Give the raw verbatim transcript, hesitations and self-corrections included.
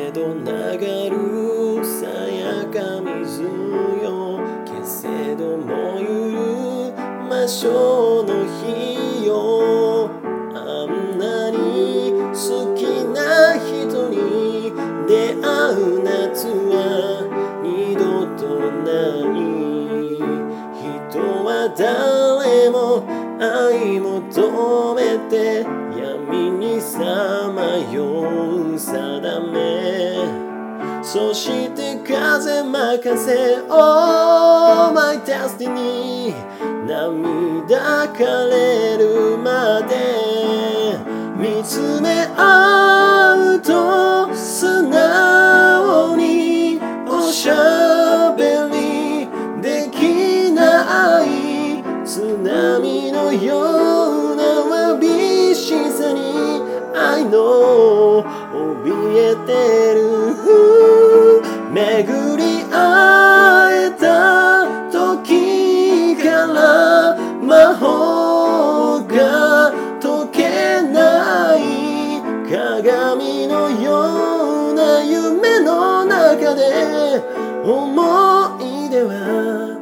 せど流るさやか水よ、けせどもゆる魔性の日よ。あんなに好きな人に出会う夏は二度とない。人は誰も愛求めて闇にさまよう定め、そして風任せ Oh my destiny、 涙枯れるまで見つめ合うと素直におしゃべりできない津波のようなわびしさに愛の怯えてる。巡り会えた時から魔法が解けない鏡のような夢の中で思い出は